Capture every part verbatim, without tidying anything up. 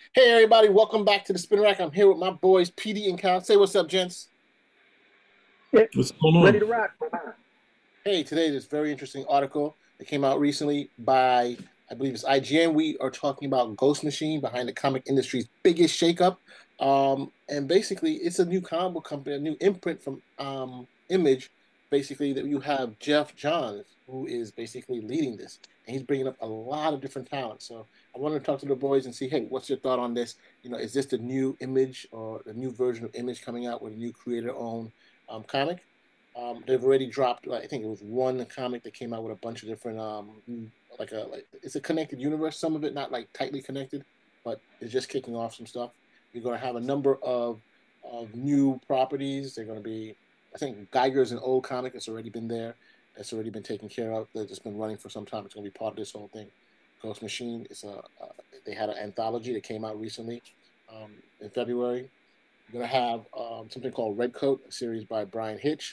Hey everybody, welcome back to the Spin Rack. I'm here with my boys P D and Cal. Say what's up, gents. Yeah, What's going ready on? to rock. Hey, today this very interesting article that came out recently by I believe it's I G N. We are talking about Ghost Machine behind the comic industry's biggest shakeup. Um, and basically it's a new comic book company, a new imprint from um Image. Basically, that you have Jeff Johns, who is basically leading this, and he's bringing up a lot of different talent. So I wanted to talk to the boys and see, hey, what's your thought on this? You know, is this the new Image or the new version of Image coming out with a new creator-owned um, comic? Um, they've already dropped. I think it was one comic that came out with a bunch of different, um, like a like it's a connected universe. Some of it not like tightly connected, but it's just kicking off some stuff. You're going to have a number of of new properties. They're going to be, I think Geiger's an old comic that's already been there. That's already been taken care of. That's just been running for some time. It's going to be part of this whole thing. Ghost Machine. It's a uh, they had an anthology that came out recently um, in February. You're going to have um, something called Red Coat, a series by Brian Hitch.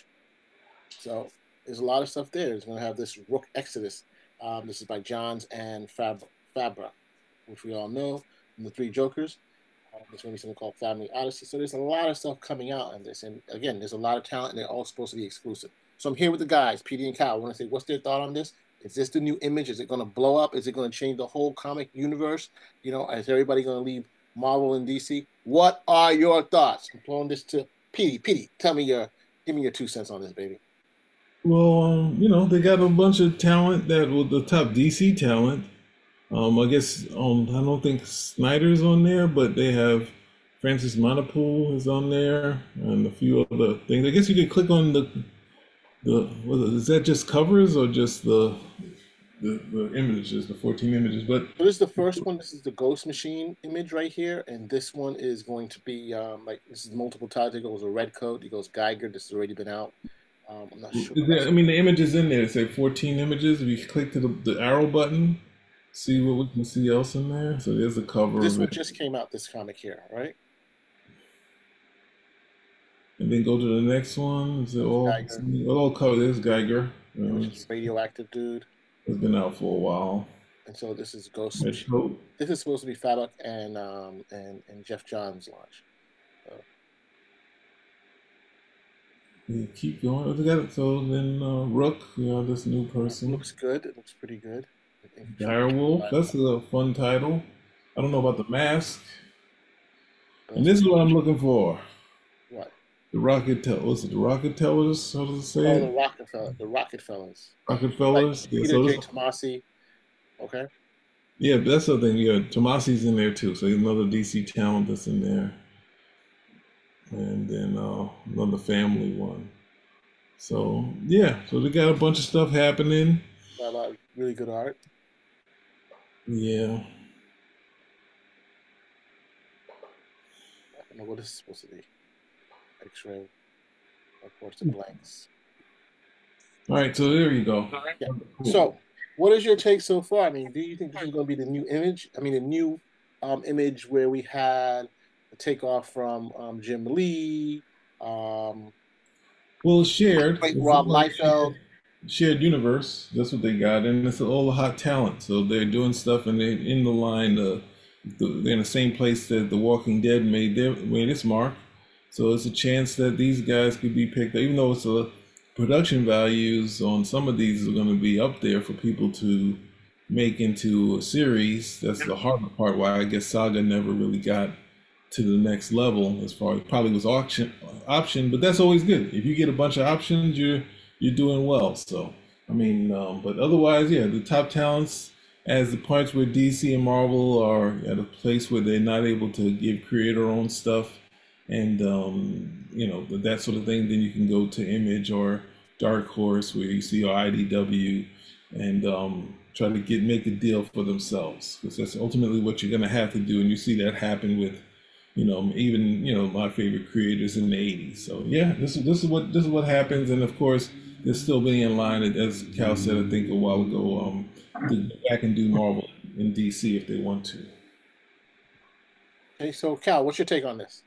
So there's a lot of stuff there. It's going to have this Rook Exodus. Um, this is by Johns and Fab Fabra, which we all know from the Three Jokers. Um, there's going to be something called Family Odyssey. So there's a lot of stuff coming out in this. And again, there's a lot of talent, and they're all supposed to be exclusive. So I'm here with the guys, P D and Kyle. I want to say, what's their thought on this? Is this the new Image? Is it going to blow up? Is it going to change the whole comic universe? You know, is everybody going to leave Marvel and D C? What are your thoughts? I'm throwing this to P D. P D, tell me your, give me your two cents on this, baby. Well, um, you know, they got a bunch of talent that was the top D C talent. Um, I guess um, I don't think Snyder's on there, but they have Francis Monopool is on there and a few other things. I guess you could click on the the what is that just covers or just the the, the images, the fourteen images? But So this is the first one. This is the Ghost Machine image right here, and this one is going to be um, like this is multiple times. It goes a red coat. It goes Geiger. This has already been out. Um, I'm not sure. is I'm not there, I sure. mean, the images in there say fourteen images. If you click to the, the arrow button, see what we can see else in there. So there's a cover This of one it. just came out. This comic here, right? And then go to the next one. Is it Goes all Geiger, all covered? There's Geiger. Uh, which is the it's radioactive dude, it's been out for a while. and so this is Ghost Red Machine. coat. This is supposed to be Fabok and um and and Jeff Johns launch. So Yeah, keep going. They got it. So then uh, Rook, you know, this new it person. looks good. It looks pretty good. I think Direwolf. That's a fun title. I don't know about the mask. And Ghost this is Machine. what I'm looking for. What? The Rocket Tell. What's it? The Rocket Tellers? How does it say Oh, it? the Rockefeller, the Rockefellers. Rocket Like Fellas. Yeah. Peter So J. this. Tomasi. Okay. Yeah, but that's the thing. Yeah, Tomasi's in there too. So he's another D C talent that's in there, and then uh, another family one. So yeah, so they got a bunch of stuff happening. Got a lot of really good art. Yeah. I don't know what this is supposed to be. X-ray, reports of blanks. All right, so there you go. Yeah. Cool. So, what is your take so far? I mean, do you think this is going to be the new image? I mean, the new um, image where we had a takeoff from um, Jim Lee, um, Well, it's shared. great It's Rob all like Liefeld. shared, shared universe. That's what they got, and it's all the hot talent. So they're doing stuff, and they're in the line. Uh, the, they're in the same place that The Walking Dead made their made its mark. So it's a chance that these guys could be picked, even though it's a production values on some of these are going to be up there for people to make into a series. That's the harder part. Why I guess Saga never really got to the next level as far as probably was auction option, but that's always good. If you get a bunch of options, you're you're doing well. So I mean, um, but otherwise, yeah, the top talents as the parts where D C and Marvel are at a place where they're not able to give creator own stuff and um, you know that sort of thing, then you can go to Image or Dark Horse where you see I D W and um, try to get make a deal for themselves because that's ultimately what you're going to have to do, and you see that happen with you know, even you know my favorite creators in the eighties. So yeah, this is this is what this is what happens, and of course, they're still being in line, as Cal said, I think a while ago, um, to go back and do Marvel in D C if they want to. Okay, so Cal, what's your take on this?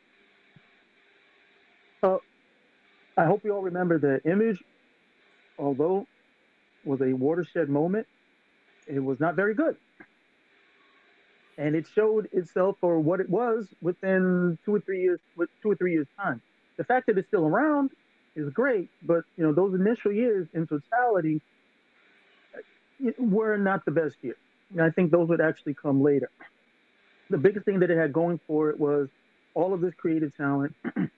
Uh, I hope you all remember the image, although was a watershed moment, it was not very good. and it showed itself for what it was within two or three years, with two or three years time. The fact that it's still around is great, but you know those initial years in totality were not the best years. And I think those would actually come later. The biggest thing that it had going for it was all of this creative talent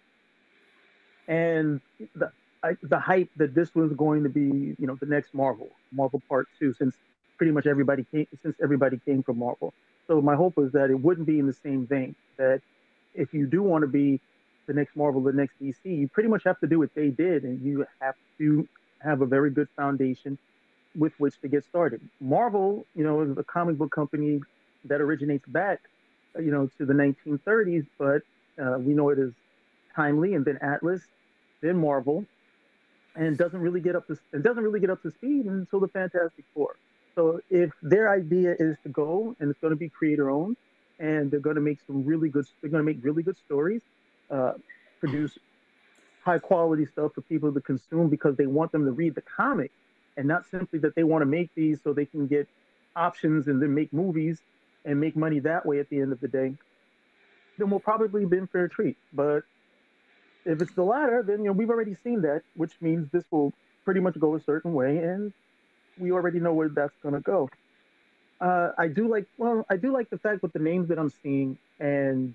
and the I, the hype that this was going to be, you know, the next Marvel, Marvel Part Two, since pretty much everybody came, since everybody came from Marvel. So my hope was that it wouldn't be in the same vein. That if you do want to be the next Marvel, the next D C, you pretty much have to do what they did, and you have to have a very good foundation with which to get started. Marvel, you know, is a comic book company that originates back, you know, to the nineteen thirties, but uh, we know it is Timely, and then Atlas, then Marvel, and doesn't really get up to it doesn't really get up to speed until the Fantastic Four. So if their idea is to go and it's going to be creator owned, and they're going to make some really good, they're going to make really good stories, uh, produce high quality stuff for people to consume because they want them to read the comic, and not simply that they want to make these so they can get options and then make movies and make money that way at the end of the day, then we'll probably be in for a treat. But if it's the latter, then you know we've already seen that, which means this will pretty much go a certain way, and we already know where that's going to go. Uh, I do like, well, I do like the fact with the names that I'm seeing, and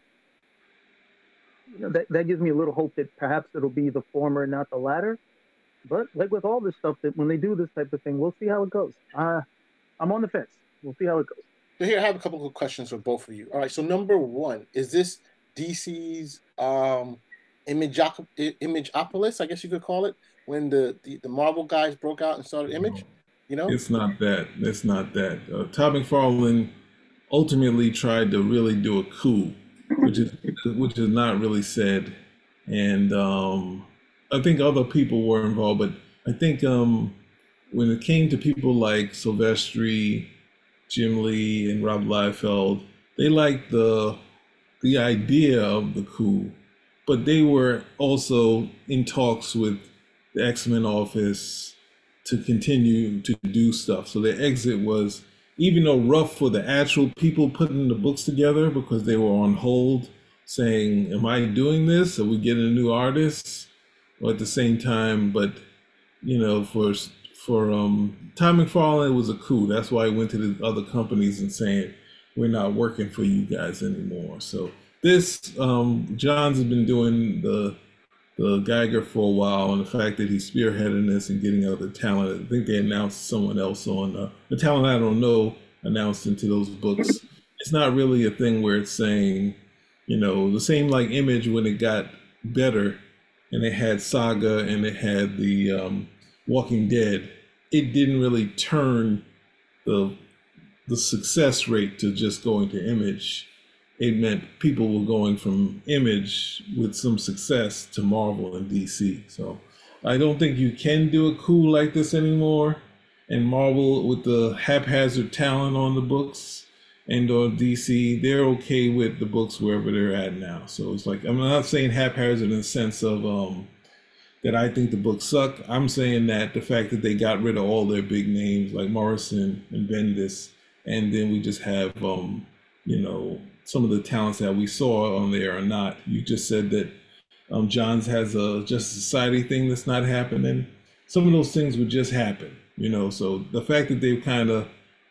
you know, that that gives me a little hope that perhaps it'll be the former, not the latter. But like with all this stuff, that when they do this type of thing, we'll see how it goes. Uh, I'm on the fence. We'll see how it goes. So here I have a couple of questions for both of you. All right. So number one, is this D C's um, Image Imageopolis, I guess you could call it, when the, the, the Marvel guys broke out and started Image? You know, It's not that. It's not that. Uh, Todd McFarlane ultimately tried to really do a coup, which is which is not really said, and um, I think other people were involved, but I think um, when it came to people like Silvestri, Jim Lee, and Rob Liefeld, they liked the the idea of the coup, but they were also in talks with the X-Men office to continue to do stuff. So their exit was, even though rough for the actual people putting the books together, because they were on hold saying, am I doing this? Are we getting a new artist? Or at the same time, but you know, for for um, Tom McFarlane, it was a coup. That's why he went to the other companies and saying, we're not working for you guys anymore. So this, um, Johns has been doing the the Geiger for a while, and the fact that he's spearheading this and getting other talent. I think they announced someone else on uh, the talent I don't know announced into those books. It's not really a thing where it's saying, you know, the same like Image when it got better and they had Saga and they had the um, Walking Dead. It didn't really turn the the success rate to just going to Image. It meant people were going from Image with some success to Marvel and D C. So I don't think you can do a coup like this anymore. And Marvel, with the haphazard talent on the books, and on D C, they're okay with the books wherever they're at now. So it's like, I'm not saying haphazard in the sense of um, that I think the books suck. I'm saying that the fact that they got rid of all their big names like Morrison and Bendis, and then we just have, um, you know, some of the talents that we saw on there are not. You just said that um, Johns has a Justice Society thing that's not happening. Some of those things would just happen, you know. So the fact that they've kind of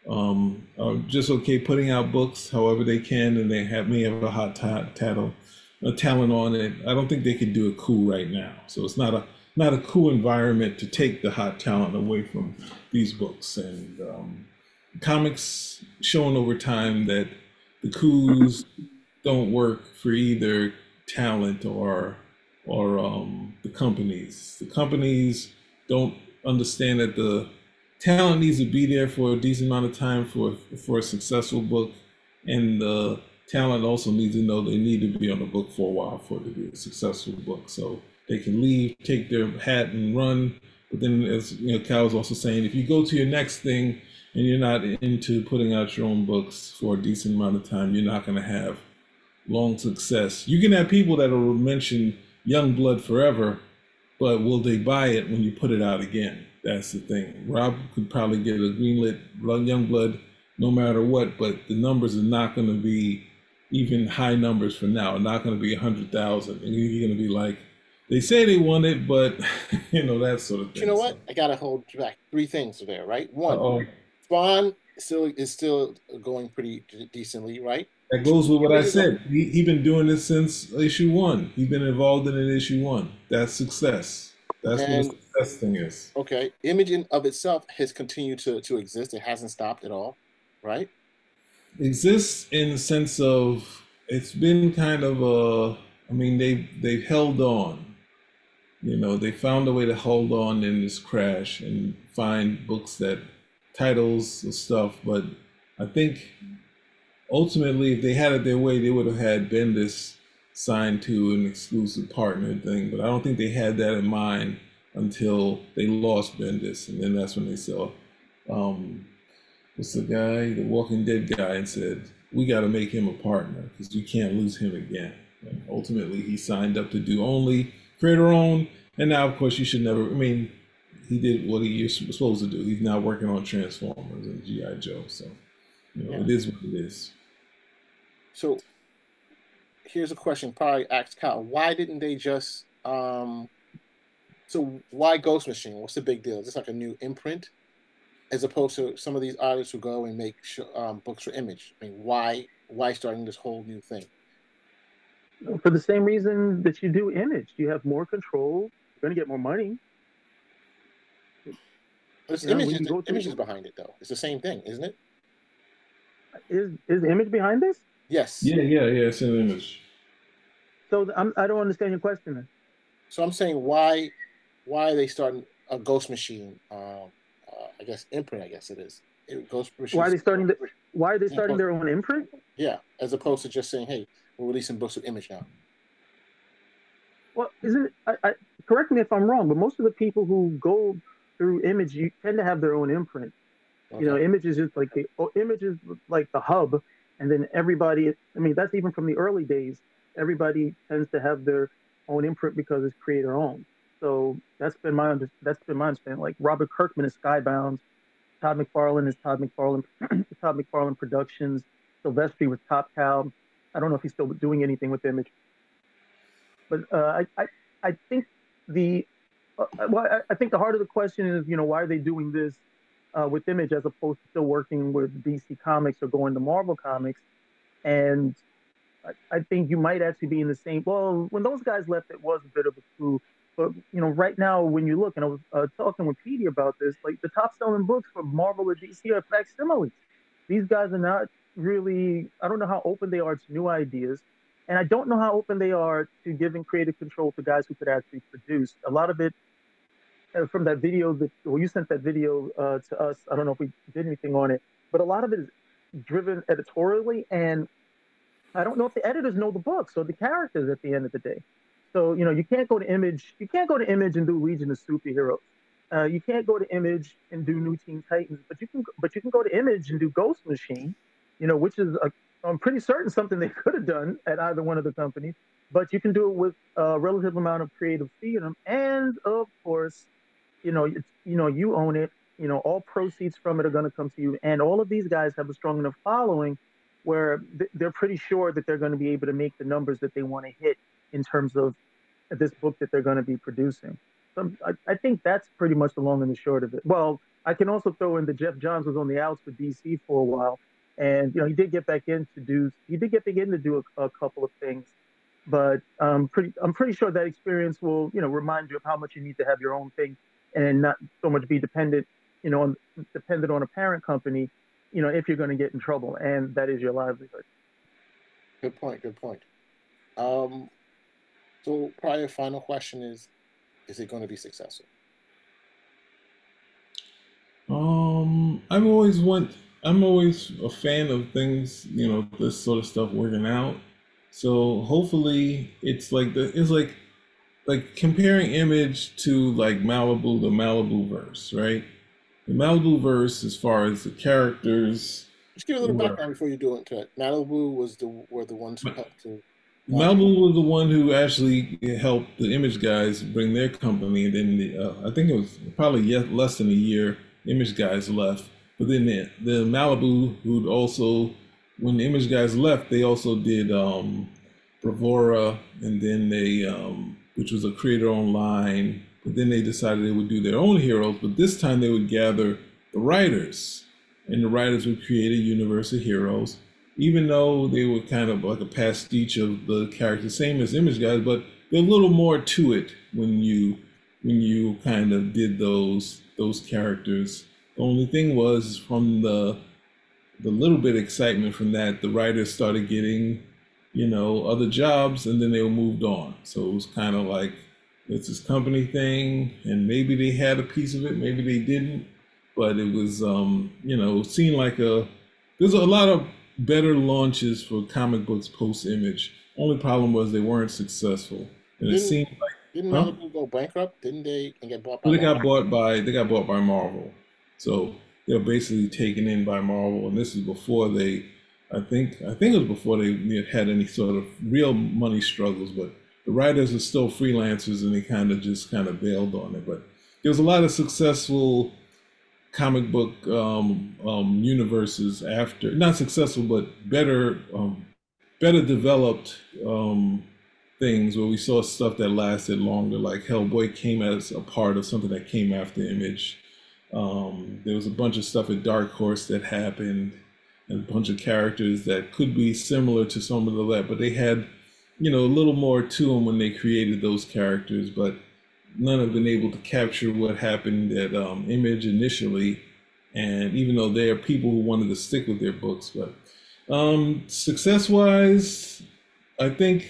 um, are just okay putting out books however they can, and they have may have a hot t- tattle, a talent on it. I don't think they could do a coup right now. So it's not a not a cool environment to take the hot talent away from these books. And um, comics showing over time that the coups don't work for either talent or or um, the companies. The companies don't understand that the talent needs to be there for a decent amount of time for for a successful book, and the talent also needs to know they need to be on the book for a while for it to be a successful book. So they can leave, take their hat, and run. But then, as you know, Cal was also saying, if you go to your next thing and you're not into putting out your own books for a decent amount of time, you're not going to have long success. You can have people that will mention Young Blood forever, but will they buy it when you put it out again? That's the thing. Rob could probably get a greenlit Young Blood no matter what. But the numbers are not going to be even high numbers for now. Not going to be a hundred thousand, and you're going to be like, they say they want it, but you know that sort of But you thing. know So, what? I gotta hold you back. Three things there, right? uh One, oh, Spawn still is still going pretty d- decently, right? that Two, goes with what I images of said. He he been doing this since issue one. He's been involved in it issue one. That's success. That's what a and success thing is. okay, image in of itself has continued to to exist. It hasn't stopped at all, right? Exists in the sense of it's been kind of a. I mean, they they've held on. You know, they found a way to hold on in this crash and find books that titles of stuff. But I think ultimately, if they had it their way, they would have had Bendis signed to an exclusive partner thing. But I don't think they had that in mind until they lost Bendis, and then that's when they saw um, what's the guy, the Walking Dead guy, and said, we got to make him a partner because we can't lose him again. And ultimately, he signed up to do only creator own. And now, of course, you should never, I mean, he did what he was supposed to do. He's now working on Transformers and G I. Joe. So, you know, Yeah. it is what it is. So here's a question, probably asked Kyle. Why didn't they just um so why Ghost Machine? What's the big deal? Is this like a new imprint? As opposed to some of these artists who go and make sh- um, books for Image. I mean, why why starting this whole new thing? For the same reason that you do Image, you have more control. You're going to get more money. It's You know, Image, we is, can go Image is through. behind it though. It's the same thing, isn't it? Is is Image behind this? Yes. Yeah, yeah, yeah. It's an image. So I'm, I don't understand your question. Then. So I'm saying why why are they starting a Ghost Machine? Um, uh, I guess imprint. I guess it is. It, Ghost Machine. Why are they starting? The, why are they starting their own imprint? Yeah, as opposed to just saying, "Hey, we're releasing books with Image now." Well, isn't it, I, I, correct me if I'm wrong, but most of the people who go through Image, you tend to have their own imprint. You know, Okay. Image is just like the oh, Image is like the hub, and then everybody. I mean, that's even from the early days. Everybody tends to have their own imprint because it's creator owned. So that's been my under, that's been my understanding. Like Robert Kirkman is Skybound, Todd McFarlane is Todd McFarlane, Todd McFarlane Productions, Silvestri with Top Cow. I don't know if he's still doing anything with Image, but uh, I, I I think the uh, well, I, I think the heart of the question is, you know, why are they doing this uh, with Image as opposed to still working with D C Comics or going to Marvel Comics? And I, I think you might actually be in the same. Well, when those guys left, it was a bit of a coup. But you know, right now, when you look, and I was uh, talking with Petey about this, like the top selling books from Marvel or D C are facsimiles. These guys are not really. I don't know how open they are to new ideas, and I don't know how open they are to giving creative control to guys who could actually produce. A lot of it uh, from that video that well, you sent that video uh, to us. I don't know if we did anything on it, but a lot of it is driven editorially, and I don't know if the editors know the books or the characters at the end of the day. So you know, you can't go to Image. You can't go to Image and do Legion of Superheroes. Uh, you can't go to Image and do New Teen Titans, but you can. But you can go to Image and do Ghost Machine. You know, which is a, I'm pretty certain something they could have done at either one of the companies. But you can do it with a relative amount of creative freedom, and of course, you know, it's, you know, you own it. You know, all proceeds from it are going to come to you, and all of these guys have a strong enough following where th- they're pretty sure that they're going to be able to make the numbers that they want to hit in terms of this book that they're going to be producing. So I, I think that's pretty much the long and the short of it. Well, I can also throw in that Jeff Johns was on the outs with D C for a while, and you know he did get back in to do he did get back in to do a, a couple of things, but um, pretty I'm pretty sure that experience will you know remind you of how much you need to have your own thing and not so much be dependent you know on, dependent on a parent company you know, if you're going to get in trouble, and that is your livelihood. Good point. Good point. Um, so probably a final question is: Is it going to be successful? Um, I'm always want. I'm always a fan of things, you know, this sort of stuff working out. So hopefully, it's like the it's like like comparing Image to like Malibu, the Malibu verse, right? The Malibu verse, as far as the characters, Just give a little were background before you do it. Malibu was the were the ones who helped to launch. Malibu was the one who actually helped the Image guys bring their company, and then the, uh, I think it was probably yet less than a year. Image guys left, But then the, the Malibu, who'd also, when the Image guys left, they also did um, Bravura, and then they, um, which was a creator-owned line. But then they decided they would do their own heroes. But this time they would gather the writers, and the writers would create a universe of heroes, even though they were kind of like a pastiche of the characters, same as Image guys, but there's a little more to it when you when you kind of did those those characters. The only thing was, from the the little bit of excitement from that, the writers started getting, you know, other jobs, and then they were moved on. So it was kind of like it's this company thing, and maybe they had a piece of it, maybe they didn't, but it was, um, you know, it seemed like a there's a lot of better launches for comic books post Image. Only problem was they weren't successful, and it Didn't seemed like, didn't huh? Malibu go bankrupt? Didn't they and get bought by Well, they Marvel? got bought by they got bought by Marvel, so they're basically taken in by Marvel, and this is before they, I think, I think it was before they had any sort of real money struggles. But the writers are still freelancers, and they kind of just kind of bailed on it. But there was a lot of successful comic book um, um, universes after, not successful, but better, um, better developed um, things where we saw stuff that lasted longer. Like Hellboy came as a part of something that came after Image. Um, there was a bunch of stuff at Dark Horse that happened, and a bunch of characters that could be similar to some of the that, but they had, you know, a little more to them when they created those characters. But none have been able to capture what happened at um, Image initially. And even though there are people who wanted to stick with their books, but um, success-wise, I think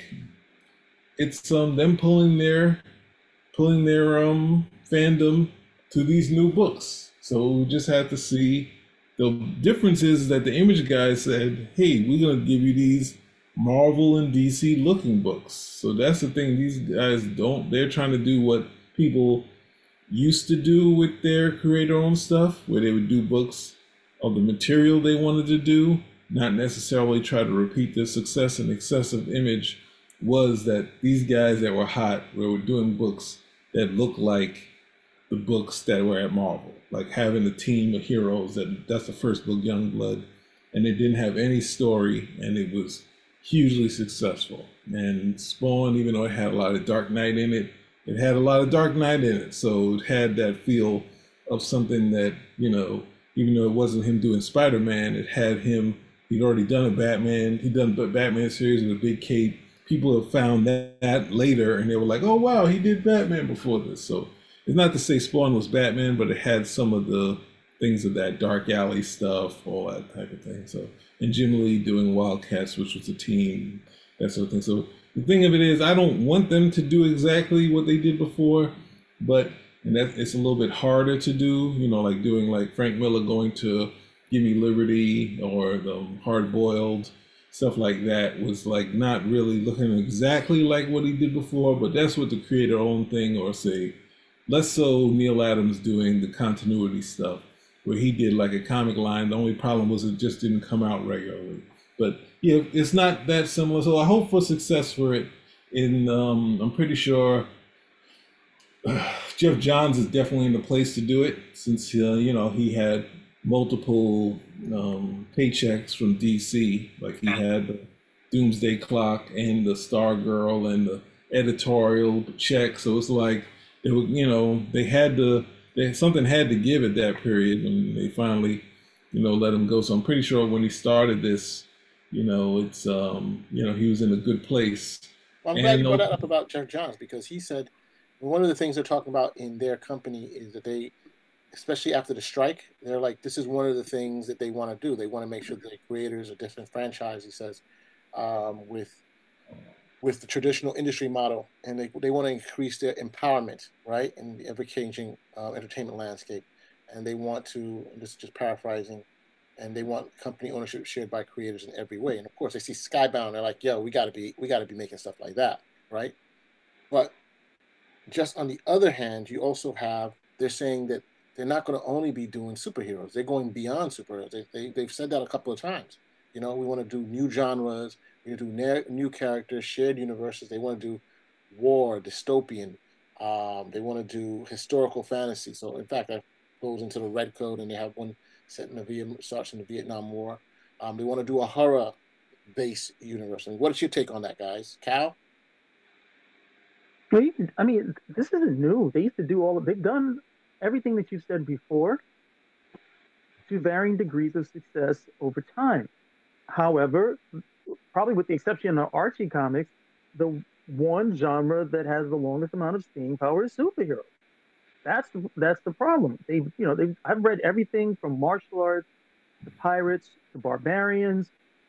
it's um, them pulling their pulling their um, fandom to these new books. So we just have to see. The difference is that the Image guys said, "Hey, we're gonna give you these Marvel and D C looking books." So that's the thing. These guys don't. They're trying to do what people used to do with their creator-owned stuff, where they would do books of the material they wanted to do, not necessarily try to repeat the success and excessive Image was that these guys that were hot were doing books that looked like the books that were at Marvel, like having a team of heroes. That that's the first book, Youngblood, and it didn't have any story, and it was hugely successful. And Spawn, even though it had a lot of Dark Knight in it, it had a lot of Dark Knight in it, so it had that feel of something that, you know, even though it wasn't him doing Spider-Man, it had him. He'd already done a Batman. He'd done a Batman series with a big cape. People have found that, that later, and they were like, "Oh wow, he did Batman before this." So it's not to say Spawn was Batman, but it had some of the things of that dark alley stuff, all that type of thing. So, and Jim Lee doing Wildcats, which was a team, that sort of thing. So the thing of it is, I don't want them to do exactly what they did before, but and that it's a little bit harder to do. You know, like doing like Frank Miller going to Give Me Liberty, or the Hard Boiled stuff like that was like not really looking exactly like what he did before. But that's what the creator own thing, or say less so Neil Adams doing the continuity stuff, where he did like a comic line. The only problem was it just didn't come out regularly. But yeah, it's not that similar. So I hope for success for it. In um, I'm pretty sure uh, Jeff Johns is definitely in the place to do it, since uh, you know, he had multiple um, paychecks from D C. Like he had the Doomsday Clock and the Stargirl and the editorial check. So it's like they were, you know, they had to, they, something had to give at that period, and they finally, you know, let him go. So I'm pretty sure when he started this, you know, it's, um, you know, he was in a good place. Well, I'm glad And you brought uh, that up about Jeff Johns, because he said one of the things they're talking about in their company is that they, especially after the strike, they're like, this is one of the things that they want to do. They want to make sure that the creators of different franchise, he says, um, with with the traditional industry model, and they, they want to increase their empowerment, right, in the ever changing uh, entertainment landscape, and they want to. And this is just paraphrasing, and they want company ownership shared by creators in every way. And of course, they see Skybound, they're like, yo, we got to be we got to be making stuff like that, right? But just on the other hand, you also have, they're saying that they're not going to only be doing superheroes. They're going beyond superheroes. They, they, they've said that a couple of times. You know, we want to do new genres, we do ne- new characters, shared universes. They want to do war, dystopian. Um, they want to do historical fantasy. So, in fact, that goes into the Red Code, and they have one set in the Vietnam, starts in the Vietnam War. Um, they want to do a horror-based universe. And what is your take on that, guys? Cal? Well, you, I mean, this isn't new. They used to do all of. They've done everything that you said before to varying degrees of success over time. However, probably with the exception of Archie comics, the one genre that has the longest amount of staying power is superheroes. That's the, that's the problem. They, you know, they I've read everything from martial arts to pirates to barbarians,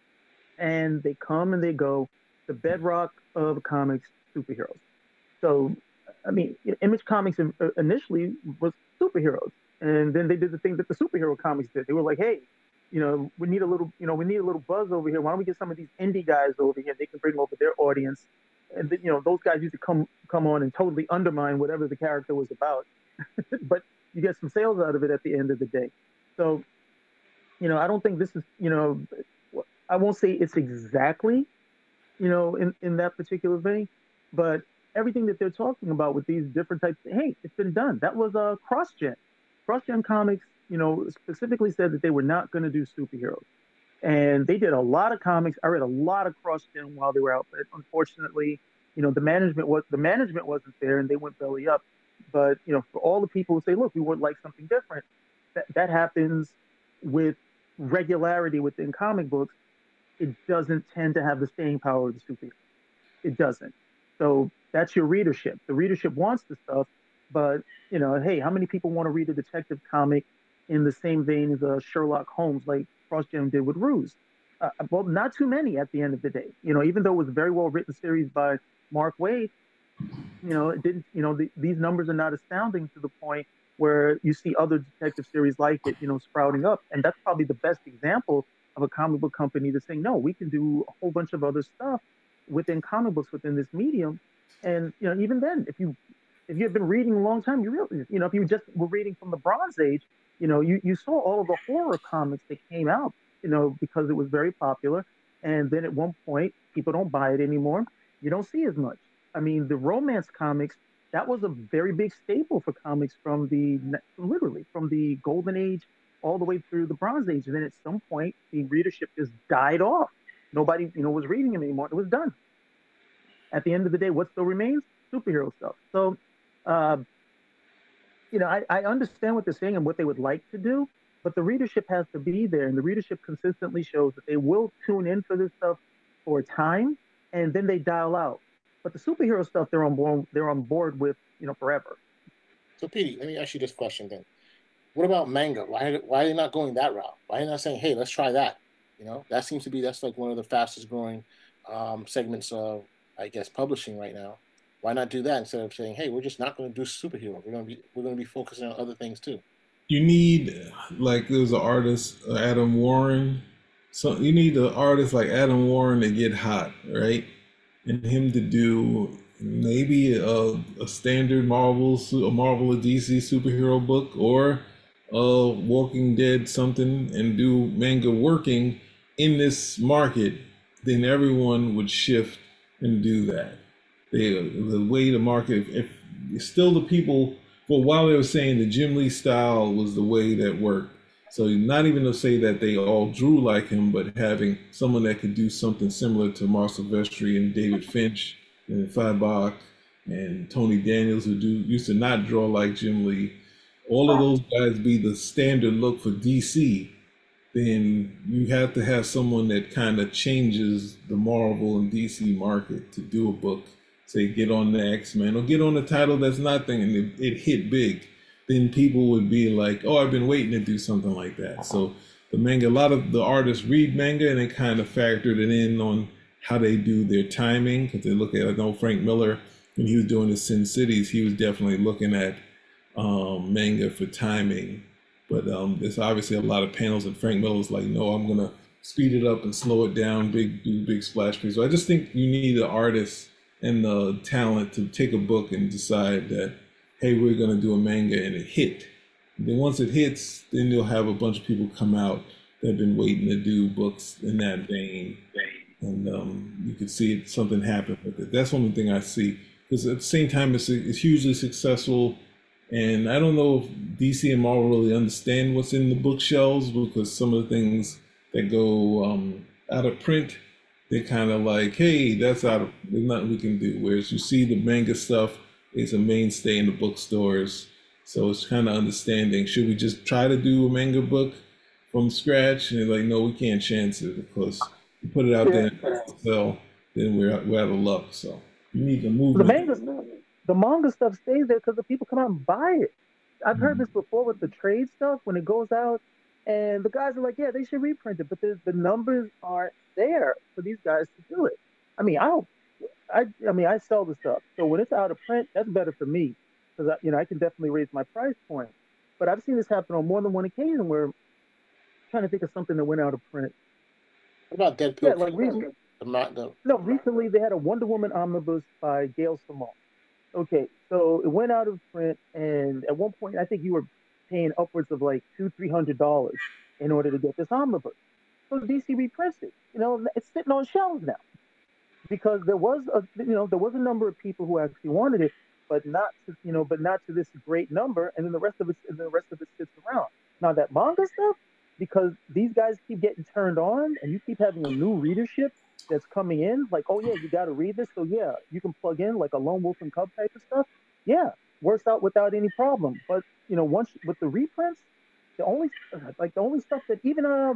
and they come and they go. The bedrock of comics, superheroes. So, I mean, Image Comics initially was superheroes, and then they did the thing that the superhero comics did. They were like, hey, you know, we need a little, you know, we need a little buzz over here. Why don't we get some of these indie guys over here? They can bring over their audience, and you know, those guys used to come come on and totally undermine whatever the character was about, but you get some sales out of it at the end of the day. So, you know, I don't think this is, you know, I won't say it's exactly, you know, in in that particular vein, but everything that they're talking about with these different types, hey, it's been done. That was a uh, CrossGen. CrossGen Comics, you know, specifically said that they were not going to do superheroes. And they did a lot of comics. I read a lot of CrossGen while they were out, but unfortunately, you know, the management was the management wasn't there, and they went belly up. But you know, for all the people who say, look, we would like something different, that that happens with regularity within comic books. It doesn't tend to have the staying power of the superhero. It doesn't. So that's your readership. The readership wants the stuff, but you know, hey, how many people want to read a detective comic in the same vein as uh, Sherlock Holmes, like CrossGen did with Ruse? Uh, well, not too many at the end of the day. You know, even though it was a very well written series by Mark Waid, you know, it didn't. You know, the, these numbers are not astounding to the point where you see other detective series like it, you know, sprouting up. And that's probably the best example of a comic book company that's saying, no, we can do a whole bunch of other stuff within comic books within this medium. And you know, even then, if you if you have been reading a long time, you really, you know, if you just were reading from the Bronze Age, you know, you, you saw all of the horror comics that came out, you know, because it was very popular. And then at one point, people don't buy it anymore. You don't see as much. I mean, the romance comics, that was a very big staple for comics from the, literally, from the Golden Age all the way through the Bronze Age. And then at some point, the readership just died off. Nobody, you know, was reading them anymore. It was done. At the end of the day, what still remains? Superhero stuff. So, uh, you know, I, I understand what they're saying and what they would like to do, but the readership has to be there, and the readership consistently shows that they will tune in for this stuff for a time, and then they dial out. But the superhero stuff, they're on board. They're on board with, you know, forever. So, Petey, let me ask you this question then. What about manga? Why why are they not going that route? Why are they not saying, hey, let's try that? You know, that seems to be that's like one of the fastest growing um, segments of, I guess, publishing right now. Why not do that instead of saying, hey, we're just not going to do superheroes. We're going to be we're going to be focusing on other things too. You need, like, there was an artist, uh, Adam Warren. So you need an artist like Adam Warren to get hot, right? And him to do maybe a, a standard Marvel, a Marvel or D C superhero book, or a Walking Dead something, and do manga working in this market. Then everyone would shift and do that. They, the way the market, if, if still the people, for a while they were saying the Jim Lee style was the way that worked. So not even to say that they all drew like him, but having someone that could do something similar to Marcel Vestry and David Finch and Fabok and Tony Daniels, who do used to not draw like Jim Lee. All of those guys be the standard look for D C. Then you have to have someone that kind of changes the Marvel and D C market to do a book. Say, get on the X-Men, or get on a title that's not thinking it, it hit big. Then people would be like, oh, I've been waiting to do something like that. So the manga, a lot of the artists read manga and they kind of factored it in on how they do their timing, because they look at, I know Frank Miller, when he was doing the Sin Cities, he was definitely looking at um, manga for timing. But um, there's obviously a lot of panels, and Frank Miller was like, no, I'm going to speed it up and slow it down, big, do big splash pages. So I just think you need an artist and the talent to take a book and decide that, hey, we're going to do a manga, and it hit. And then once it hits, then you'll have a bunch of people come out that have been waiting to do books in that vein. And um, you can see it, something happen with it. That's one thing I see. Because at the same time, it's, it's hugely successful. And I don't know if D C and Marvel really understand what's in the bookshelves because some of the things that go um, out of print, they're kind of like, hey, that's out of, there's nothing we can do. Whereas you see the manga stuff is a mainstay in the bookstores. So it's kind of understanding. Should we just try to do a manga book from scratch? And they're like, no, we can't chance it because you put it out there and it doesn't sell, then we're, we're out of luck. So you need the The movement. manga stuff, the manga stuff stays there because the people come out and buy it. I've heard this before with the trade stuff when it goes out, and the guys are like, "Yeah, they should reprint it," but the the numbers aren't there for these guys to do it. I mean, I don't, I I mean, I sell the stuff, so when it's out of print, that's better for me because I, you know I can definitely raise my price point. But I've seen this happen on more than one occasion where I'm trying to think of something that went out of print. What about Yeah, Deadpool? like recently, The, not the no, recently they had a Wonder Woman omnibus by Gail Simone. Okay, so it went out of print, and at one point, I think you were paying upwards of like two, three hundred dollars in order to get this omnibus. So D C reprints it. You know, it's sitting on shelves now because there was a, you know, there was a number of people who actually wanted it, but not to, you know, but not to this great number, and then the rest of it, the rest of it sits around. Now that manga stuff, because these guys keep getting turned on, and you keep having a new readership that's coming in, like, oh yeah, you got to read this, so yeah, you can plug in like a Lone Wolf and Cub type of stuff. Yeah, works out without any problem. But you know, once with the reprints, the only like the only stuff that even uh,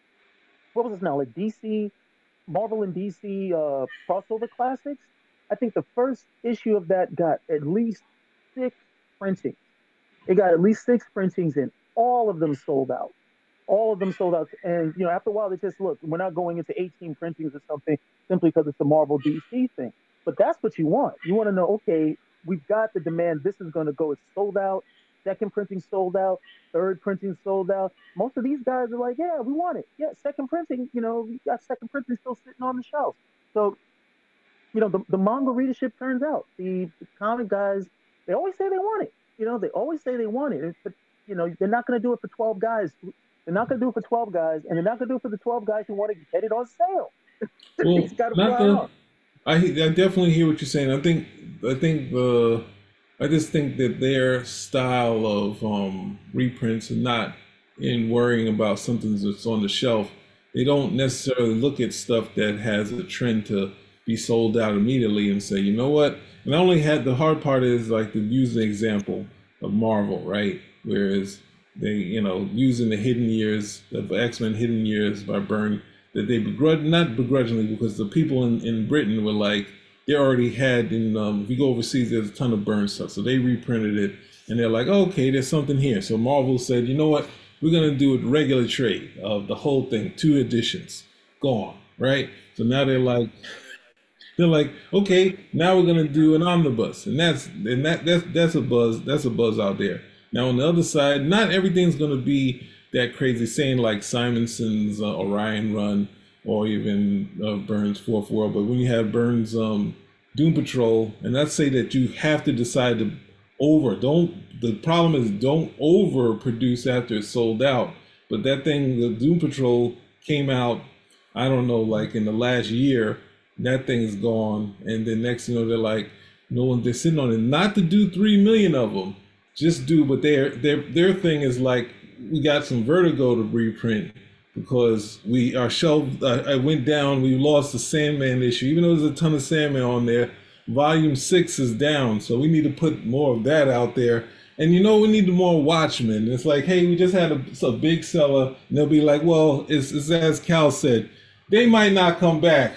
what was this now, like D C, Marvel and D C uh crossover classics. I think the first issue of that got at least six printings. It got at least six printings, and all of them sold out. All of them sold out. And you know, after a while, they just look. We're not going into eighteen printings or something simply because it's a Marvel D C thing. But that's what you want. You want to know, okay, we've got the demand. This is going to go. It's sold out. Second printing sold out. Third printing sold out. Most of these guys are like, yeah, we want it. Yeah, second printing. You know, we got second printing still sitting on the shelf. So you know, the, the manga readership turns out. The, the comic guys, they always say they want it. You know, they always say they want it. But, you know, they're not going to do it for twelve guys. They're not going to do it for twelve guys. And they're not going to do it for the twelve guys who want to get it on sale. Well, It's got to not fly the. off. I I definitely hear what you're saying. I think I think the I just think that their style of um, reprints and not in worrying about something that's on the shelf, they don't necessarily look at stuff that has a trend to be sold out immediately and say, you know what? And I only had the hard part is like to use the example of Marvel, right? Whereas they, you know, using the hidden years, the X-Men hidden years by Byrne, that they begrudge, not begrudgingly, because the people in, in Britain were like, they already had in, um, if you go overseas, there's a ton of Byrne stuff. So they reprinted it and they're like, oh, okay, there's something here. So Marvel said, you know what? We're going to do a regular trade of the whole thing, two editions, gone, right? So now they're like, they're like, okay, now we're gonna do an omnibus, and that's and that that's that's a buzz. That's a buzz out there. Now on the other side, not everything's gonna be that crazy. Saying like Simonson's uh, Orion run, or even uh, Burns' Fourth World, but when you have Burns' um, Doom Patrol, and let's say that you have to decide to over. Don't the problem is don't overproduce after it's sold out. But that thing, the Doom Patrol came out, I don't know, like in the last year, that thing's gone, and then next you know they're like, no one they're sitting on it. Not to do three million of them, just do. But their their their thing is like, we got some Vertigo to reprint because we our shelf uh, I went down. We lost the Sandman issue, even though there's a ton of Sandman on there. Volume six is down, so we need to put more of that out there. And you know, we need more Watchmen. It's like, hey, we just had a, a big seller, and they'll be like, well, it's, it's as Cal said, they might not come back.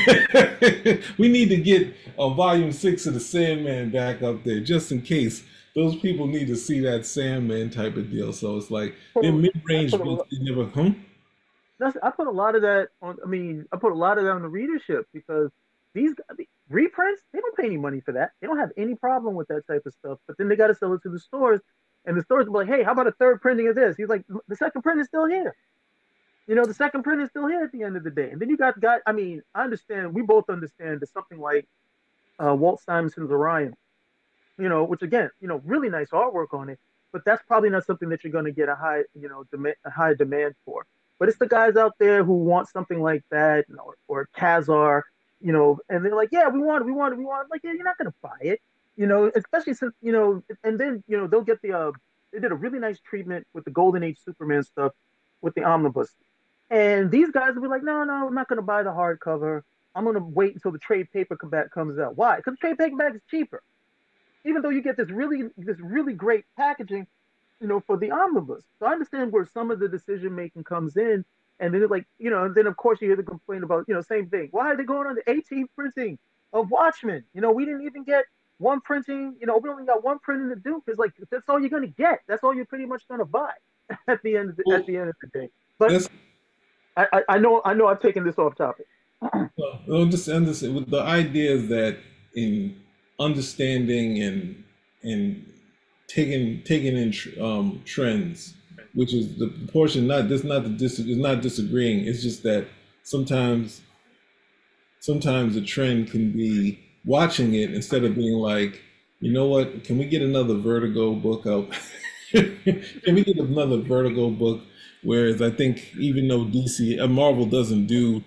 We need to get a volume six of the Sandman back up there just in case. Those people need to see that Sandman type of deal. So it's like they're So I mid-range put a, books. lo- They never, huh? that's, I put a lot of that on. I mean, I put a lot of that on the readership because these I mean, reprints, they don't pay any money for that. They don't have any problem with that type of stuff. But then they got to sell it to the stores, and the stores will be like, "Hey, how about a third printing of this?" He's like, "The second print is still here." You know, the second print is still here at the end of the day. And then you got got. I mean, I understand. We both understand that something like uh, Walt Simonson's Orion, you know, which again, you know, really nice artwork on it, but that's probably not something that you're going to get a high, you know, demand, a high demand for. But it's the guys out there who want something like that, you know, or, or Kazar, you know, and they're like, yeah, we want it, we want it, we want it. Like, yeah, you're not going to buy it, you know, especially since, you know, and then, you know, they'll get the, uh, they did a really nice treatment with the Golden Age Superman stuff with the omnibus. And these guys will be like, no, no, I'm not going to buy the hardcover. I'm going to wait until the trade paperback comes out. Why? Because trade paperback is cheaper. Even though you get this really this really great packaging, you know, for the omnibus. So I understand where some of the decision making comes in. And then, like, you know, and then of course you hear the complaint about, you know, same thing. Why are they going on the eighteenth printing of Watchmen? You know, we didn't even get one printing. You know, we only got one printing to do because, like, that's all you're going to get. That's all you're pretty much going to buy at the end of the, well, at the end of the day. But I, I, I know I know I've taken this off topic. Well, just understand the idea is that in understanding and and taking taking in um, trends, which is the portion not that's not the dis is not disagreeing. It's just that sometimes sometimes a trend can be watching it instead of being like, you know what, can we get another Vertigo book out? Can we get another Vertigo book? Whereas I think even though D C, uh, Marvel doesn't do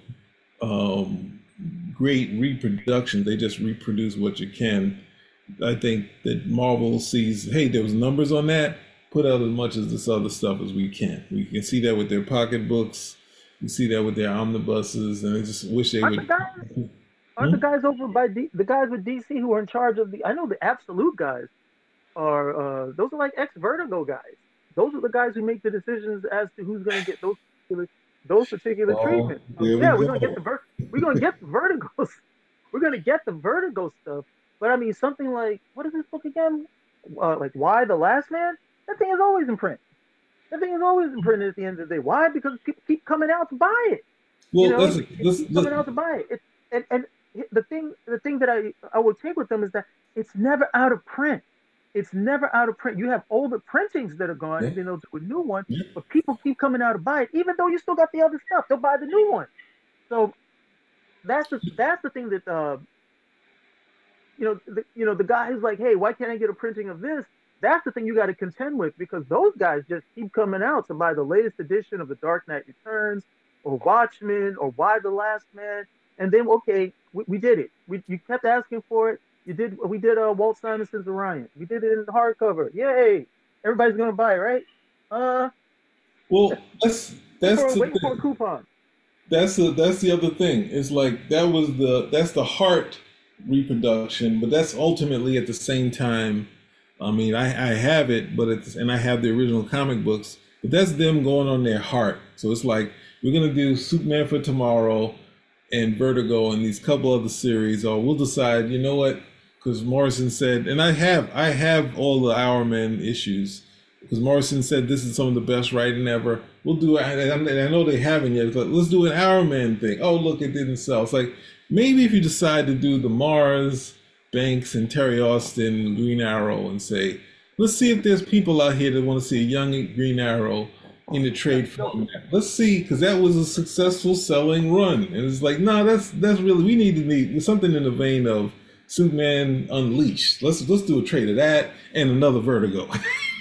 um, great reproduction, they just reproduce what you can. I think that Marvel sees, hey, there was numbers on that, put out as much of this other stuff as we can. We can see that with their pocketbooks, you see that with their omnibuses, and I just wish they aren't would. The guys, aren't hmm? the guys over by D, the guys with D C who are in charge of the? I know the Absolute guys are. Uh, those are like ex-Vertigo guys. Those are the guys who make the decisions as to who's going to get those particular, those particular oh, treatments. So, yeah, we we're going to get the ver- we're going to get the Vertigos. We're going to get the Vertigo stuff. But I mean, something like, what is this book again? Uh, like, Why the Last Man? That thing is always in print. That thing is always in print at the end of the day. Why? Because people keep coming out to buy it. Well, you know, listen, listen, keep coming listen. out to buy it. it and and the thing the thing that I I will take with them is that it's never out of print. It's never out of print. You have older printings that are gone, yeah. even though it's a new one, yeah. but people keep coming out to buy it, even though you still got the other stuff. They'll buy the new one. So that's the that's the thing that uh, you know, the, you know, the guy who's like, hey, why can't I get a printing of this? That's the thing you got to contend with, because those guys just keep coming out to buy the latest edition of The Dark Knight Returns or Watchmen or Why the Last Man, and then okay, we, we did it. We you kept asking for it. You did. We did uh, Walt Simonson's Orion. We did it in the hardcover. Yay! Everybody's gonna buy it, right? Uh. Well, that's that's for, waiting for a coupon. That's the that's the other thing. It's like that was the that's the heart reproduction, but that's ultimately at the same time. I mean, I, I have it, but it's and I have the original comic books, but that's them going on their heart. So it's like we're gonna do Superman for tomorrow and Vertigo and these couple other series, or we'll decide, you know what? Because Morrison said, and I have, I have all the Hourman issues, because Morrison said this is some of the best writing ever. We'll do it, and I know they haven't yet. But let's do an Hourman thing. Oh, look, it didn't sell. It's like maybe if you decide to do the Mars, Banks, and Terry Austin Green Arrow, and say, let's see if there's people out here that want to see a young Green Arrow in the trade format. Let's see, because that was a successful selling run, and it's like, no, that's that's really we need to need something in the vein of Superman Unleashed. Let's let's do a trade of that and another Vertigo.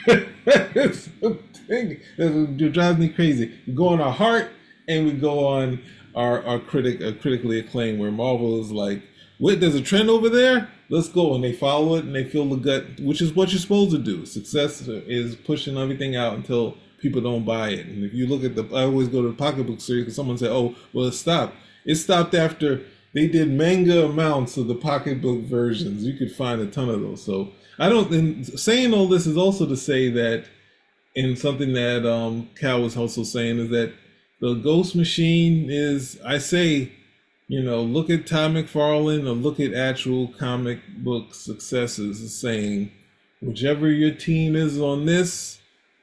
That's the thing that drives me crazy. We go on our heart and we go on our our critic uh, critically acclaimed. Where Marvel is like, wait, there's a trend over there. Let's go, and they follow it and they fill the gut, which is what you're supposed to do. Success is pushing everything out until people don't buy it. And if you look at the, I always go to the pocketbook series because someone said, oh, well, it stopped. It stopped after they did manga amounts of the pocketbook versions. You could find a ton of those. So I don't, and saying all this is also to say that, and something that um, Cal was also saying is that the Ghost Machine is, I say, you know, look at Todd McFarlane or look at actual comic book successes, is saying, whichever your team is on this,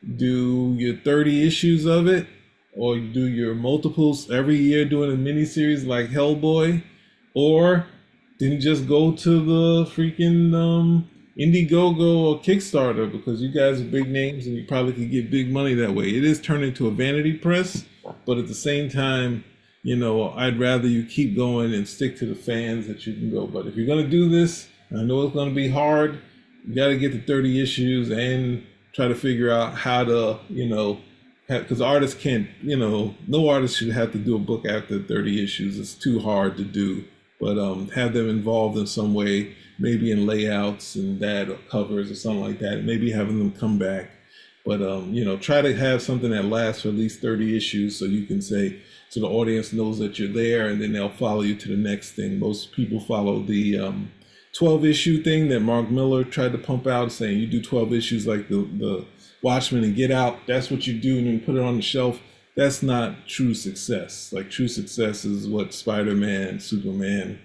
do your thirty issues of it, or do your multiples every year doing a miniseries like Hellboy, or then just go to the freaking um, Indiegogo or Kickstarter, because you guys are big names and you probably could get big money that way. It is turning into a vanity press, but at the same time, you know, I'd rather you keep going and stick to the fans that you can go. But if you're going to do this, I know it's going to be hard. You got to get to thirty issues and try to figure out how to, you know, because artists can't, you know, no artist should have to do a book after thirty issues. It's too hard to do. But um, have them involved in some way, maybe in layouts and that, or covers or something like that. Maybe having them come back But um, you know, try to have something that lasts for at least thirty issues, so you can say, so the audience knows that you're there, and then they'll follow you to the next thing. Most people follow the um, twelve issue thing that Mark Miller tried to pump out, saying you do twelve issues like the the Watchmen and Get Out. That's what you do, and then put it on the shelf. That's not true success. Like true success is what Spider-Man, Superman,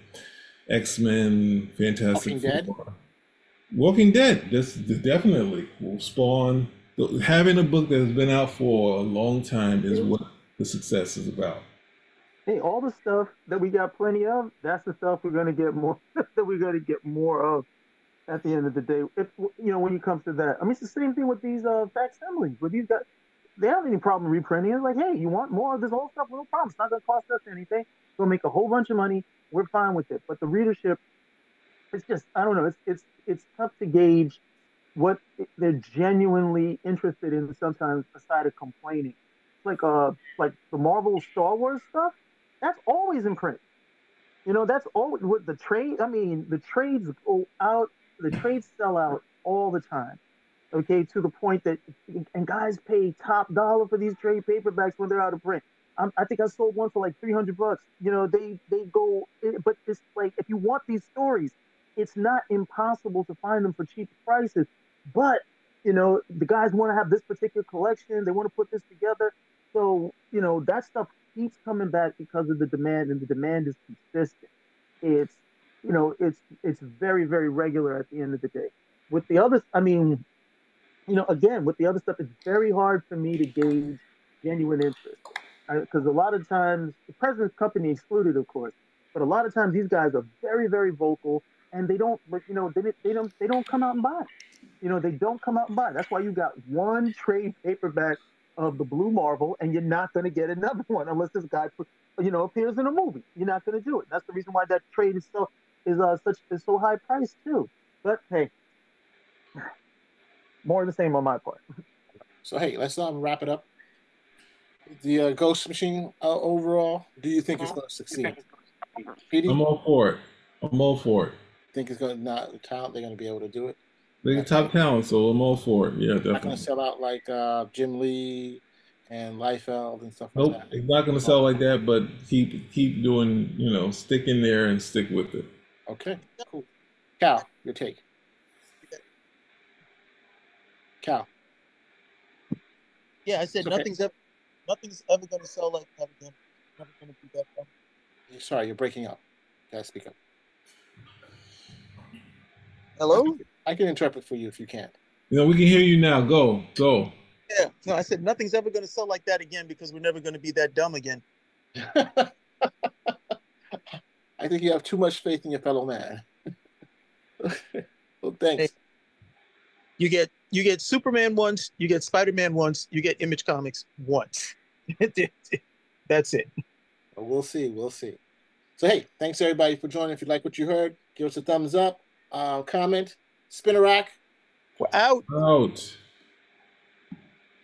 X-Men, Fantastic Walking Dead. Four, Walking Dead. This definitely will Spawn. Having a book that has been out for a long time is what the success is about. Hey, all the stuff that we got plenty of, that's the stuff we're gonna get more that we're gonna get more of at the end of the day. If you know, when it comes to that, I mean, it's the same thing with these uh facsimiles. With these guys, they don't have any problem reprinting. It's like, hey, you want more of this whole stuff? No problem. It's not gonna cost us anything. It's gonna make a whole bunch of money. We're fine with it. But the readership, it's just, I don't know. It's it's it's tough to gauge what they're genuinely interested in sometimes, aside of complaining. It's like uh like the Marvel Star Wars stuff, that's always in print. You know, that's always with the trade. I mean, the trades go out, the trades sell out all the time. Okay, to the point that, and guys pay top dollar for these trade paperbacks when they're out of print. I'm, I think I sold one for like three hundred bucks. You know, they they go, but it's like, if you want these stories, it's not impossible to find them for cheap prices. But, you know, the guys want to have this particular collection. They want to put this together. So, you know, that stuff keeps coming back because of the demand, and the demand is consistent. It's, you know, it's it's very, very regular at the end of the day. With the others, I mean, you know, again, with the other stuff, it's very hard for me to gauge genuine interest. Because a lot of times, the president's company excluded, of course, but a lot of times these guys are very, very vocal, and they don't, but you know, they, they don't, they don't come out and buy. You know, they don't come out and buy. That's why you got one trade paperback of the Blue Marvel, and you're not going to get another one unless this guy, you know, appears in a movie. You're not going to do it. That's the reason why that trade is so is uh, such is so high priced too. But hey, more of the same on my part. So hey, let's um, wrap it up. The uh, Ghost Machine uh, overall, do you think it's going to succeed? P D? I'm all for it. I'm all for it. Think it's going to not the talent? They're going to be able to do it. They're top talent, so I'm all for it. Yeah, Not going definitely. to sell out like uh, Jim Lee and Liefeld and stuff Nope, like that. it's not going to sell like that, but keep keep doing, you know, stick in there and stick with it. Okay, cool. Cal, your take. Cal. Yeah, I said It's okay. nothing's ever nothing's ever gonna sell like that again. Never gonna be that dumb. Sorry, you're breaking up. Gotta speak up. Hello? I can interpret for you if you can't. You know, we can hear you now. Go, go. Yeah. No, I said nothing's ever gonna sell like that again because we're never gonna be that dumb again. I think you have too much faith in your fellow man. Well, thanks. Hey, you get you get Superman once, you get Spider-Man once, you get Image Comics once. That's it. Well, we'll see. We'll see. So, hey, thanks everybody for joining. If you like what you heard, give us a thumbs up, uh, comment, spin a rack. We're out. Out.